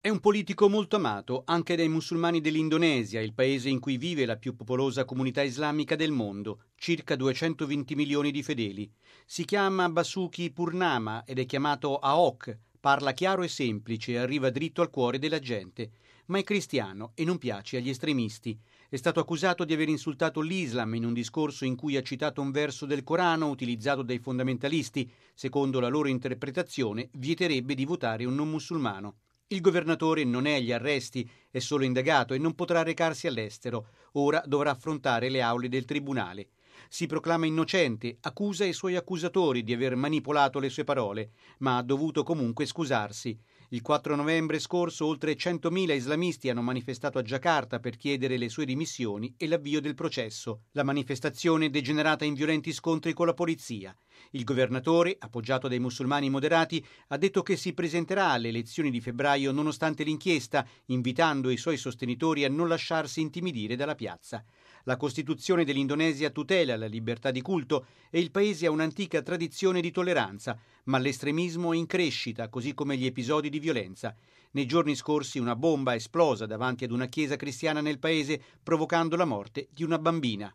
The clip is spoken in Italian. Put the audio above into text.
È un politico molto amato anche dai musulmani dell'Indonesia, il paese in cui vive la più popolosa comunità islamica del mondo, circa 220 milioni di fedeli. Si chiama Basuki Purnama ed è chiamato Ahok, parla chiaro e semplice e arriva dritto al cuore della gente. Ma è cristiano e non piace agli estremisti. È stato accusato di aver insultato l'Islam in un discorso in cui ha citato un verso del Corano utilizzato dai fondamentalisti. Secondo la loro interpretazione, vieterebbe di votare un non musulmano. Il governatore non è agli arresti, è solo indagato e non potrà recarsi all'estero. Ora dovrà affrontare le aule del tribunale. Si proclama innocente, accusa i suoi accusatori di aver manipolato le sue parole, ma ha dovuto comunque scusarsi. Il 4 novembre scorso oltre 100.000 islamisti hanno manifestato a Giacarta per chiedere le sue dimissioni e l'avvio del processo. La manifestazione è degenerata in violenti scontri con la polizia. Il governatore, appoggiato dai musulmani moderati, ha detto che si presenterà alle elezioni di febbraio nonostante l'inchiesta, invitando i suoi sostenitori a non lasciarsi intimidire dalla piazza. La Costituzione dell'Indonesia tutela la libertà di culto e il paese ha un'antica tradizione di tolleranza, ma l'estremismo è in crescita, così come gli episodi di violenza. Nei giorni scorsi una bomba è esplosa davanti ad una chiesa cristiana nel paese, provocando la morte di una bambina.